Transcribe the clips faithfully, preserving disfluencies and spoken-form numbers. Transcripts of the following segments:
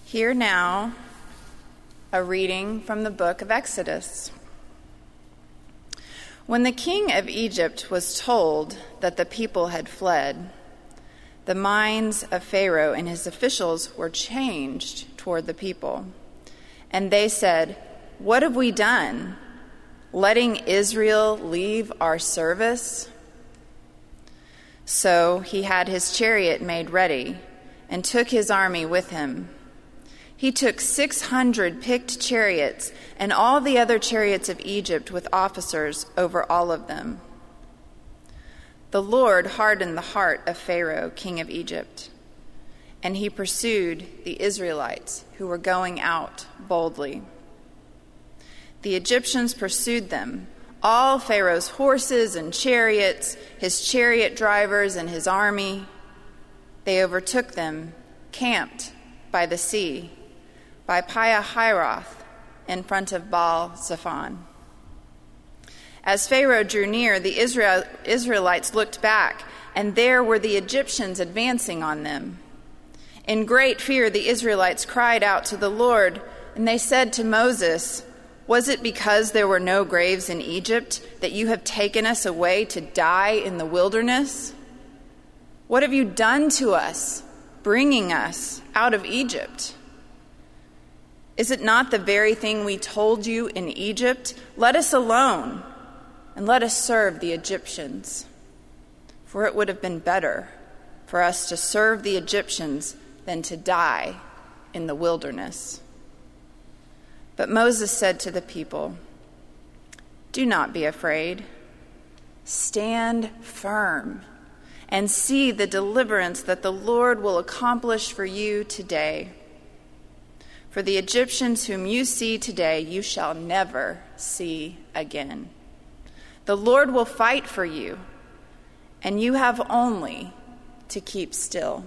Hear now a reading from the book of Exodus. When the king of Egypt was told that the people had fled, the minds of Pharaoh and his officials were changed toward the people. And they said, "What have we done, letting Israel leave our service?" So he had his chariot made ready and took his army with him. He took six hundred picked chariots and all the other chariots of Egypt with officers over all of them. The Lord hardened the heart of Pharaoh, king of Egypt, and he pursued the Israelites who were going out boldly. The Egyptians pursued them, all Pharaoh's horses and chariots, his chariot drivers and his army. They overtook them, camped by the sea, by Pi-hahiroth, in front of Baal-zephon. As Pharaoh drew near, the Israel, Israelites looked back, and there were the Egyptians advancing on them. In great fear, the Israelites cried out to the Lord, and they said to Moses, "Was it because there were no graves in Egypt that you have taken us away to die in the wilderness? What have you done to us, bringing us out of Egypt? Is it not the very thing we told you in Egypt? Let us alone, and let us serve the Egyptians. For it would have been better for us to serve the Egyptians than to die in the wilderness." But Moses said to the people, "Do not be afraid. Stand firm and see the deliverance that the Lord will accomplish for you today. For the Egyptians whom you see today, you shall never see again. The Lord will fight for you, and you have only to keep still."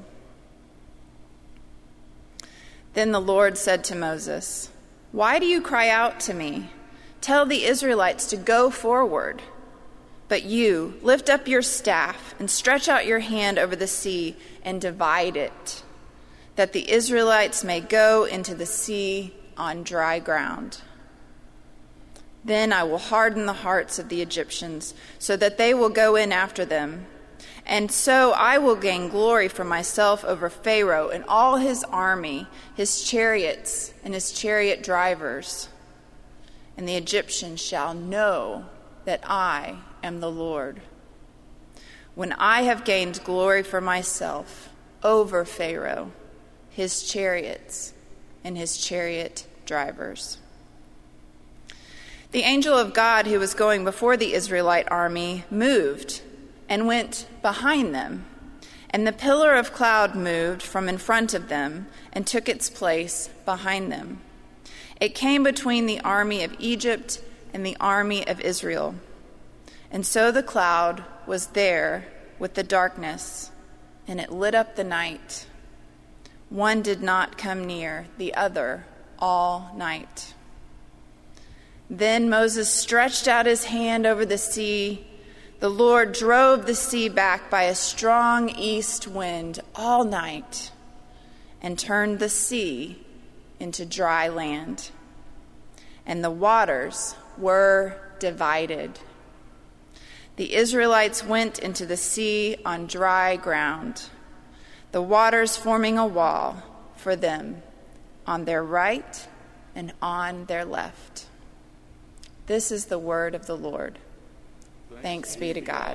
Then the Lord said to Moses, "Why do you cry out to me? Tell the Israelites to go forward. But you, lift up your staff and stretch out your hand over the sea and divide it, that the Israelites may go into the sea on dry ground. Then I will harden the hearts of the Egyptians so that they will go in after them. And so I will gain glory for myself over Pharaoh and all his army, his chariots and his chariot drivers. And the Egyptians shall know that I am the Lord, when I have gained glory for myself over Pharaoh, his chariots and his chariot drivers." The angel of God who was going before the Israelite army moved and went behind them, and the pillar of cloud moved from in front of them and took its place behind them. It came between the army of Egypt and the army of Israel. And so the cloud was there with the darkness, and it lit up the night. One did not come near the other all night. Then Moses stretched out his hand over the sea. The Lord drove the sea back by a strong east wind all night and turned the sea into dry land. And the waters were divided. The Israelites went into the sea on dry ground, the waters forming a wall for them on their right and on their left. This is the word of the Lord. Thanks be to God.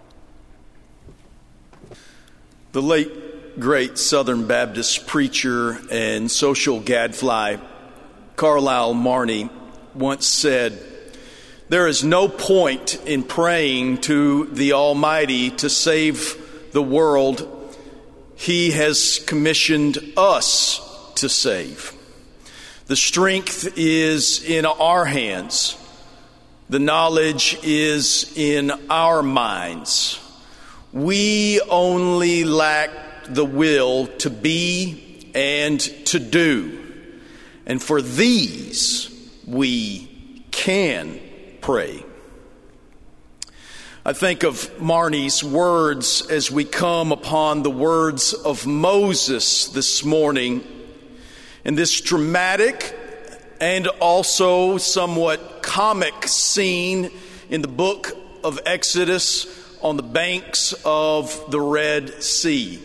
The late, great Southern Baptist preacher and social gadfly Carlisle Marney once said, "There is no point in praying to the Almighty to save the world He has commissioned us to save. The strength is in our hands. The knowledge is in our minds. We only lack the will to be and to do. And for these, we can pray." I think of Marnie's words as we come upon the words of Moses this morning In this dramatic and also somewhat comic scene in the book of Exodus on the banks of the Red Sea,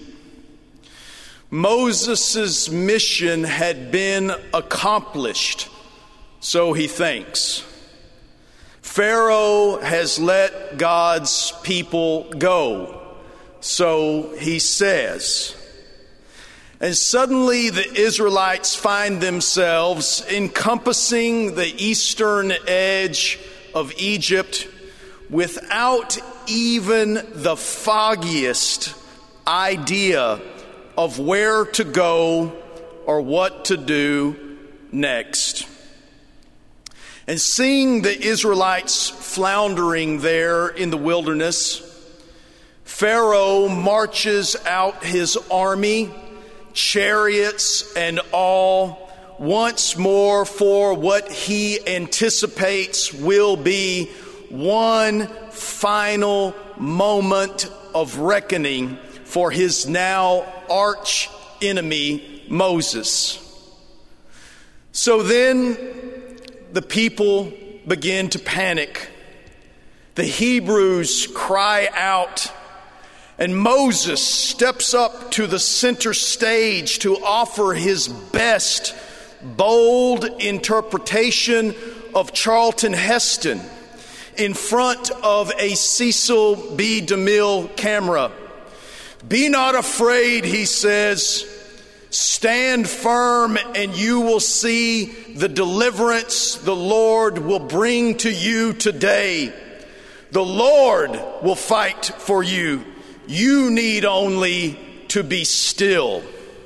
Moses' mission had been accomplished, so he thinks. Pharaoh has let God's people go, so he says. And suddenly the Israelites find themselves encompassing the eastern edge of Egypt without even the foggiest idea of where to go or what to do next. And seeing the Israelites floundering there in the wilderness, Pharaoh marches out his army, chariots and all, once more for what he anticipates will be one final moment of reckoning for his now arch enemy Moses. So then the people begin to panic. The Hebrews cry out, and Moses steps up to the center stage to offer his best, bold interpretation of Charlton Heston in front of a Cecil B. DeMille camera. "Be not afraid," he says. "Stand firm and you will see the deliverance the Lord will bring to you today. The Lord will fight for you. You need only to be still."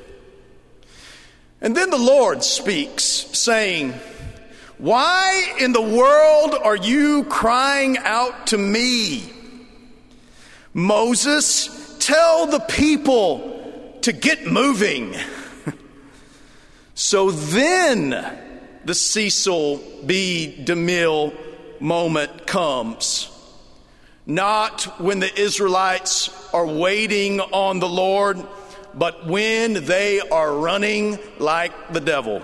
And then the Lord speaks, saying, "Why in the world are you crying out to me? Moses, tell the people to get moving." So then the Cecil B. DeMille moment comes. Not when the Israelites are waiting on the Lord, but when they are running like the devil.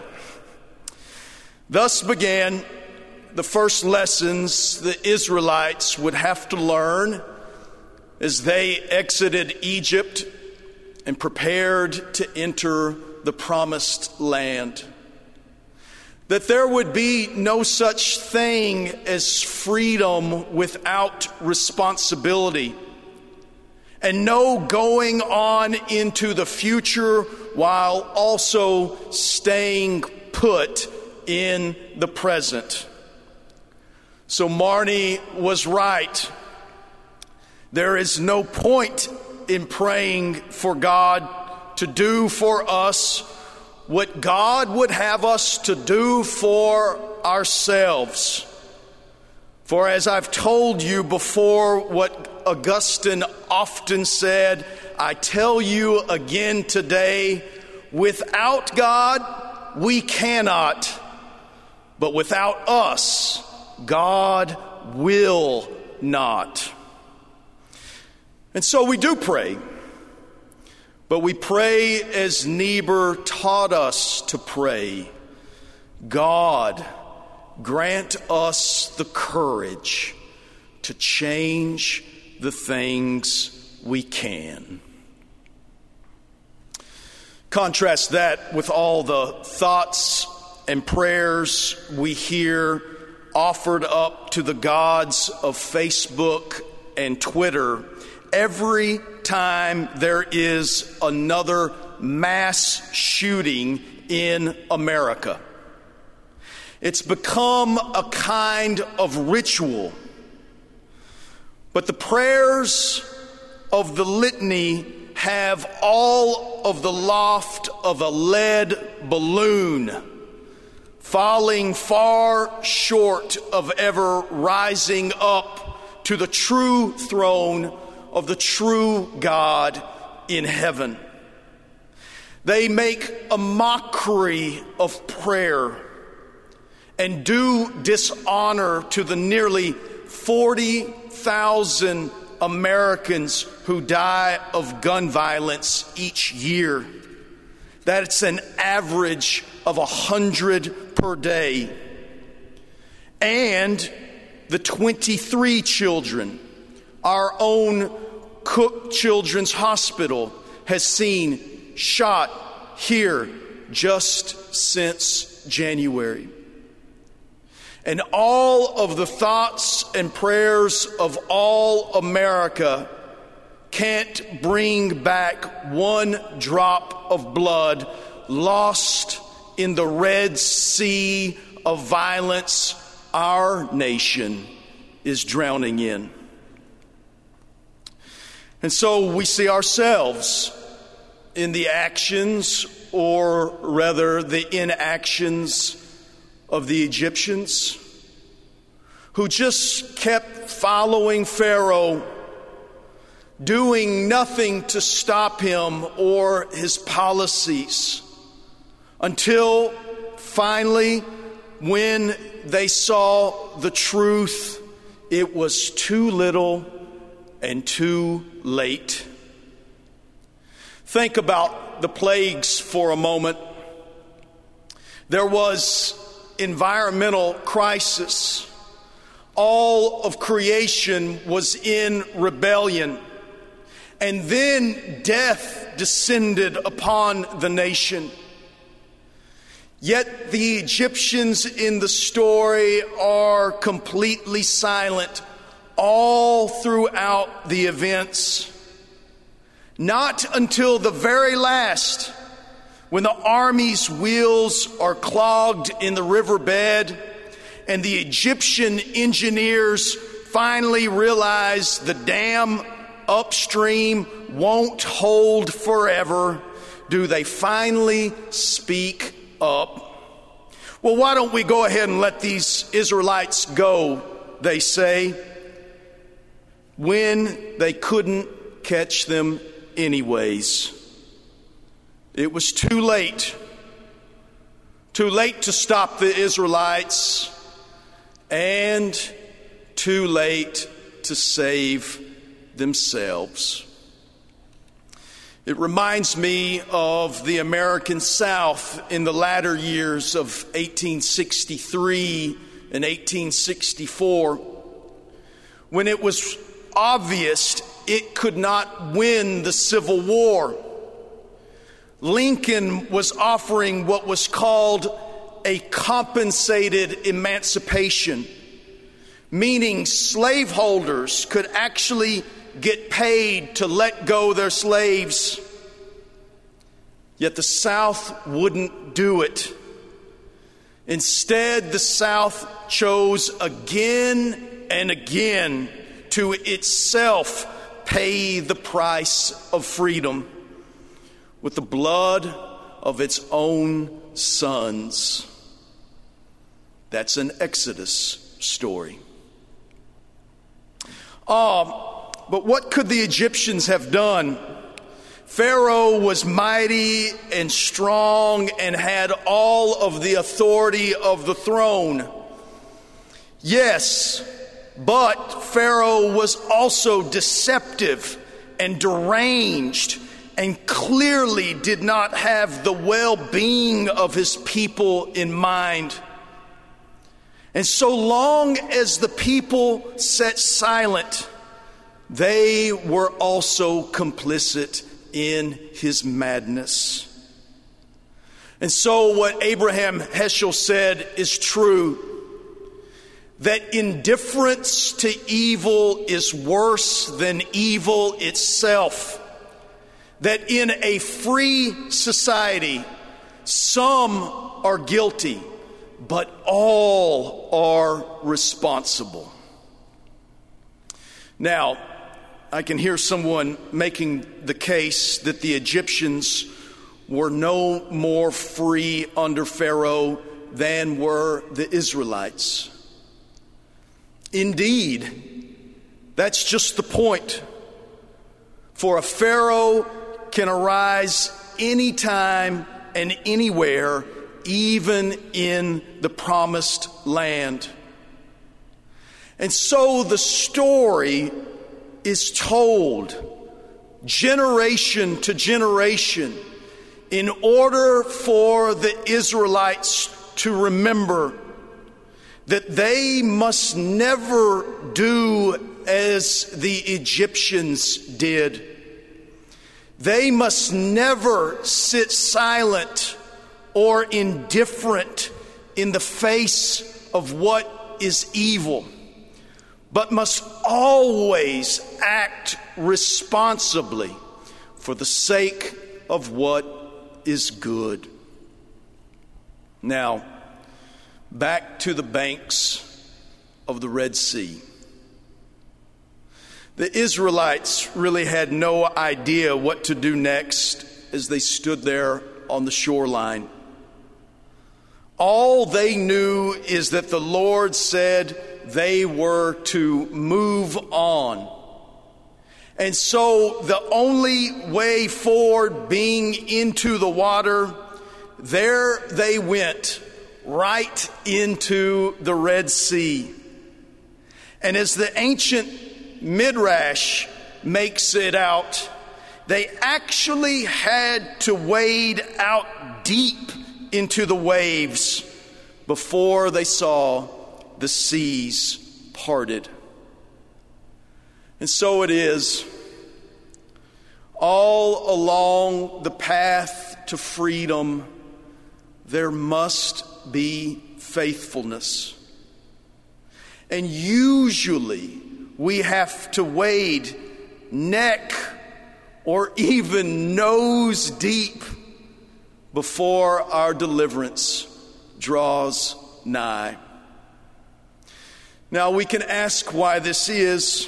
Thus began the first lessons the Israelites would have to learn as they exited Egypt and prepared to enter the promised land. That there would be no such thing as freedom without responsibility, and no going on into the future while also staying put in the present. So Marnie was right. There is no point in praying for God to do for us what God would have us to do for ourselves. For as I've told you before, what Augustine often said, I tell you again today, without God, we cannot. But without us, God will not. And so we do pray. But we pray as Niebuhr taught us to pray. God, grant us the courage to change the things we can. Contrast that with all the thoughts and prayers we hear offered up to the gods of Facebook and Twitter every time there is another mass shooting in America. It's become a kind of ritual. But the prayers of the litany have all of the loft of a lead balloon, falling far short of ever rising up to the true throne of the true God in heaven. They make a mockery of prayer and do dishonor to the nearly forty thousand Americans who die of gun violence each year. That's an average of a hundred per day. And the twenty-three children our own Cook Children's Hospital has seen shot here just since January. And all of the thoughts and prayers of all America can't bring back one drop of blood lost in the Red Sea of violence our nation is drowning in. And so we see ourselves in the actions, or rather the inactions, of the Egyptians, who just kept following Pharaoh, doing nothing to stop him or his policies, until finally, when they saw the truth, it was too little and too late. Think about the plagues for a moment. There was environmental crisis. All of creation was in rebellion. And then death descended upon the nation. Yet the Egyptians in the story are completely silent all throughout the events. Not until the very last, when the army's wheels are clogged in the riverbed and the Egyptian engineers finally realize the dam upstream won't hold forever, do they finally speak up. Well, why don't we go ahead and let these Israelites go, they say, when they couldn't catch them anyways. It was too late. Too late to stop the Israelites, and too late to save themselves. It reminds me of the American South in the latter years of eighteen sixty-three and eighteen sixty-four, when it was obvious it could not win the Civil War. Lincoln was offering what was called a compensated emancipation, meaning slaveholders could actually get paid to let go their slaves. Yet the South wouldn't do it. Instead, the South chose again and again to itself pay the price of freedom with the blood of its own sons. That's an Exodus story. Uh, but what could the Egyptians have done? Pharaoh was mighty and strong and had all of the authority of the throne. Yes, but Pharaoh was also deceptive and deranged, and clearly did not have the well-being of his people in mind. And so long as the people sat silent, they were also complicit in his madness. And so what Abraham Heschel said is true, that indifference to evil is worse than evil itself. That in a free society, some are guilty, but all are responsible. Now, I can hear someone making the case that the Egyptians were no more free under Pharaoh than were the Israelites. Indeed, that's just the point. For a Pharaoh can arise anytime and anywhere, even in the promised land. And so the story is told generation to generation in order for the Israelites to remember that they must never do as the Egyptians did. They must never sit silent or indifferent in the face of what is evil, but must always act responsibly for the sake of what is good. Now, back to the banks of the Red Sea. The Israelites really had no idea what to do next as they stood there on the shoreline. All they knew is that the Lord said they were to move on. And so the only way forward being into the water, there they went, right into the Red Sea. And as the ancient Midrash makes it out, they actually had to wade out deep into the waves before they saw the seas parted. And so it is, all along the path to freedom, there must be faithfulness. And usually we have to wade neck or even nose deep before our deliverance draws nigh. Now we can ask why this is.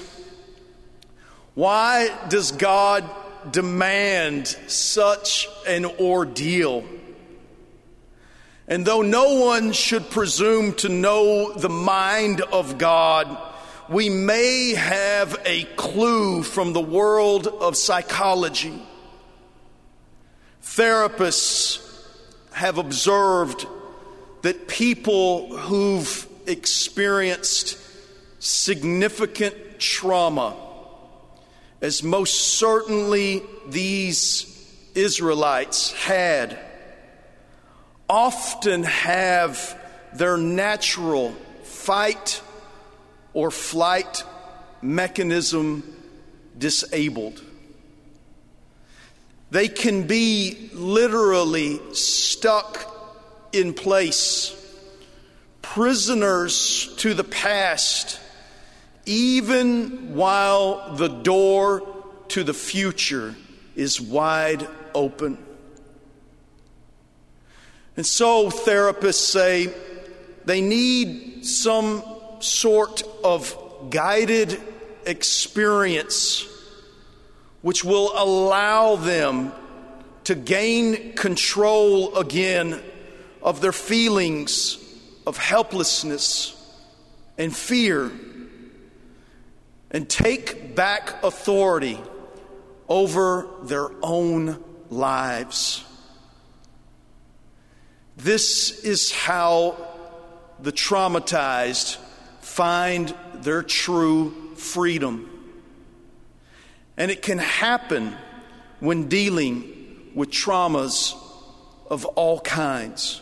Why does God demand such an ordeal? And though no one should presume to know the mind of God, we may have a clue from the world of psychology. Therapists have observed that people who've experienced significant trauma, as most certainly these Israelites had, often have their natural fight or flight mechanism disabled. They can be literally stuck in place, prisoners to the past, even while the door to the future is wide open. And so therapists say they need some sort of guided experience which will allow them to gain control again of their feelings of helplessness and fear, and take back authority over their own lives. This is how the traumatized find their true freedom. And it can happen when dealing with traumas of all kinds.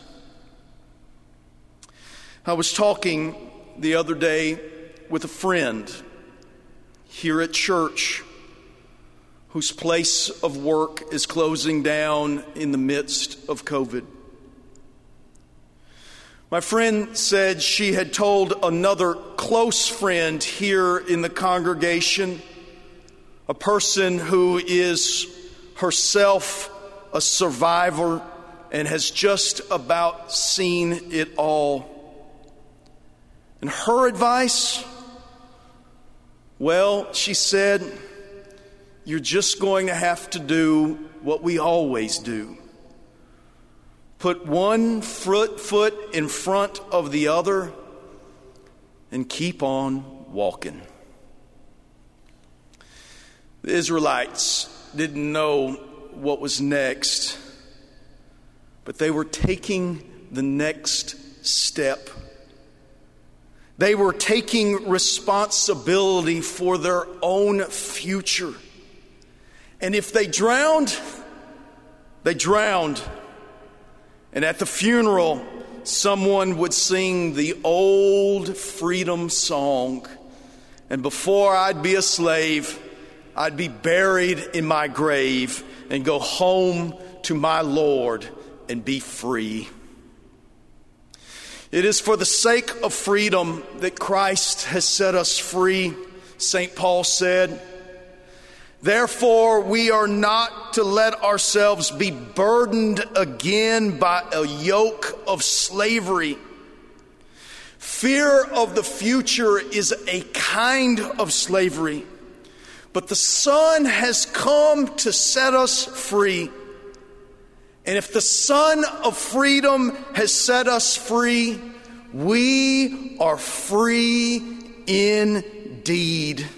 I was talking the other day with a friend here at church whose place of work is closing down in the midst of COVID. My friend said she had told another close friend here in the congregation, a person who is herself a survivor and has just about seen it all. And her advice, well, she said, you're just going to have to do what we always do. Put one foot, foot in front of the other and keep on walking. The Israelites didn't know what was next, but they were taking the next step. They were taking responsibility for their own future. And if they drowned, They drowned. And at the funeral, someone would sing the old freedom song. And before I'd be a slave, I'd be buried in my grave and go home to my Lord and be free. It is for the sake of freedom that Christ has set us free, Saint Paul said. Therefore, we are not to let ourselves be burdened again by a yoke of slavery. Fear of the future is a kind of slavery, but the Son has come to set us free. And if the Son of freedom has set us free, we are free indeed.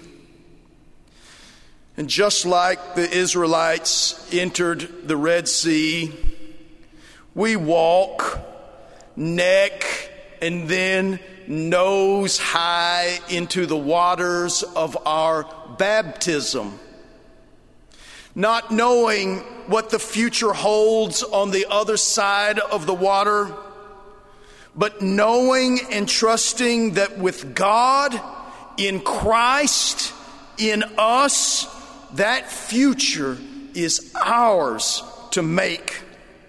And just like the Israelites entered the Red Sea, we walk neck and then nose high into the waters of our baptism, not knowing what the future holds on the other side of the water, but knowing and trusting that with God, in Christ, in us, that future is ours to make.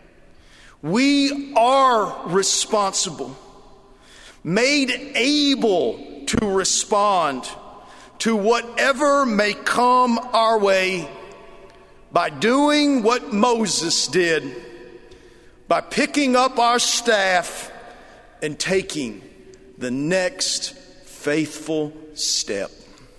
We are responsible, made able to respond to whatever may come our way by doing what Moses did, by picking up our staff and taking the next faithful step.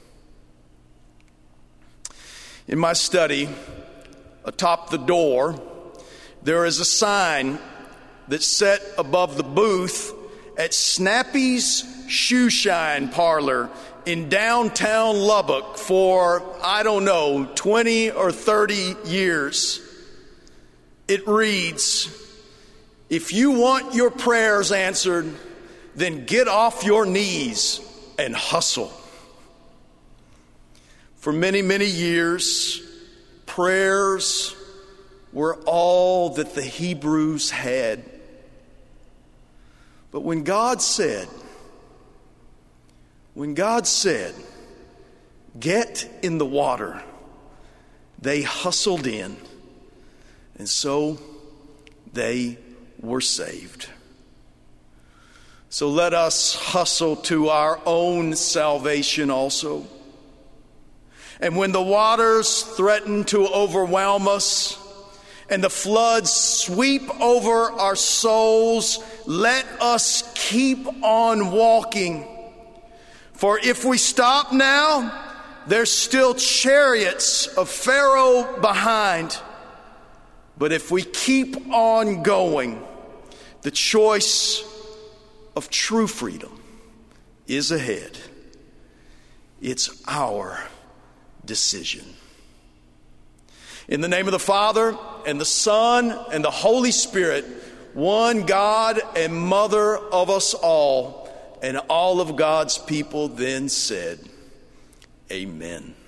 In my study, atop the door, there is a sign that's set above the booth at Snappy's Shoe Shine Parlor in downtown Lubbock for, I don't know, twenty or thirty years. It reads, "If you want your prayers answered, then get off your knees and hustle." For many, many years, prayers were all that the Hebrews had. But when God said, when God said, get in the water, they hustled in, and so they were saved. So let us hustle to our own salvation also. And when the waters threaten to overwhelm us and the floods sweep over our souls, let us keep on walking. For if we stop now, there's still chariots of Pharaoh behind. But if we keep on going, the choice of true freedom is ahead. It's our decision. In the name of the Father, and the Son, and the Holy Spirit, one God and Mother of us all, and all of God's people then said, Amen.